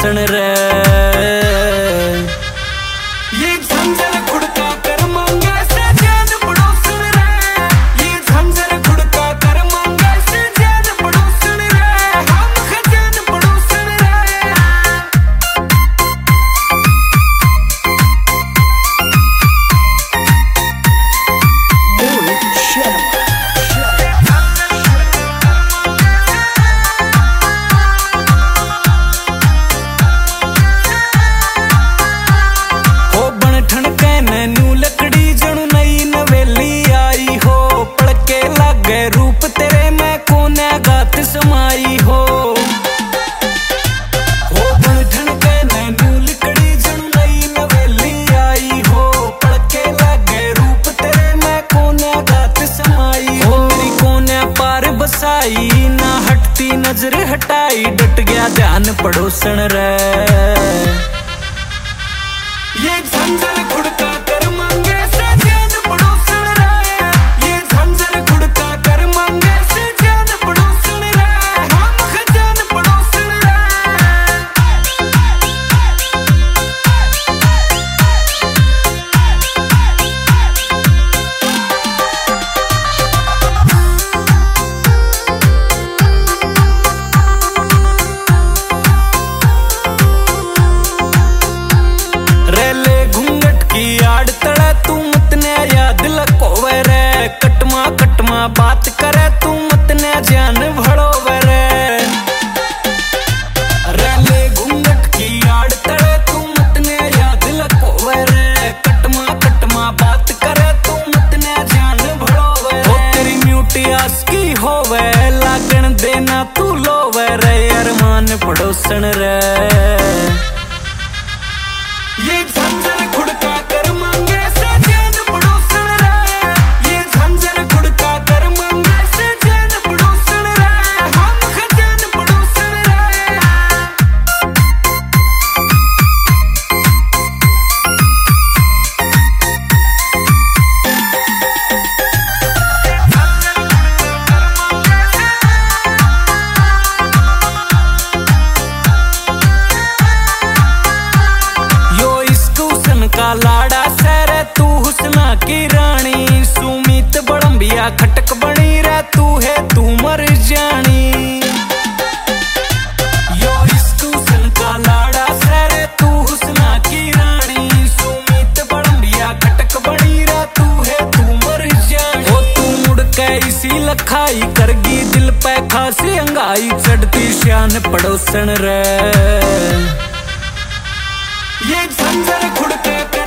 पड़ोसन रे। ये झंझर खुड़का कर मांगे से जान पड़ोसन रे। ये झंझर खुड़का कर मांगे से जान पड़ोसन रे। हम खजान पड़ोसन रे। रूप तेरे में कोने गात समाई हो बनठन के नैनू लिकड़ी जणु नई नवेली आई हो। पड़के लागे रूप तेरे में कोने गात समाई हो। मेरी कोने पार बसाई ना हटती नजर हटाई डट गया ध्यान पड़ोसन रे। ये झंझर खुड़का कर मांगे से जान पड़ोसन रे। ये झंझर खुड़का कर मांगे से जान पड़ोसन रे। हम खजान पड़ोसन रे। रेले घूंघट की आड़ तड़े तू मतने याद लकोवे रे। कटमा कटमा बात करे तू मतने जान भड़ोवे रे। रेले घूंघट की आड़ तड़े तू मतने याद लकोवे रे। कटमा कटमा बात करे तू मतने जान भड़ोवे रे। तेरी म्यूटी आस्की होवे लागण देना तू लोवे रे। अरमान पड़ोसन रे। ये झंझर खुड़का कर मांगे से जान पड़ोसन रे। ये झंझर खुड़का कर मांगे से जान पड़ोसन रे। हम खजान पड़ोसन रे। का लाड़ा सरे तू हुस्ना की रानी। सुमित बड़म्बिया खटक बनी रे तू है तू मर जानी। यो इस्कूसन का लाड़ा सरे तू हुस्ना की रानी। सुमित बड़म्बिया खटक बनी रे तू है तू मर जानी। ओ तू मुड़ के इसी लखाई करगी दिल पे खासी अंगाई। चढ़ती शान पड़ोसन रे। ये झंझर खुड़के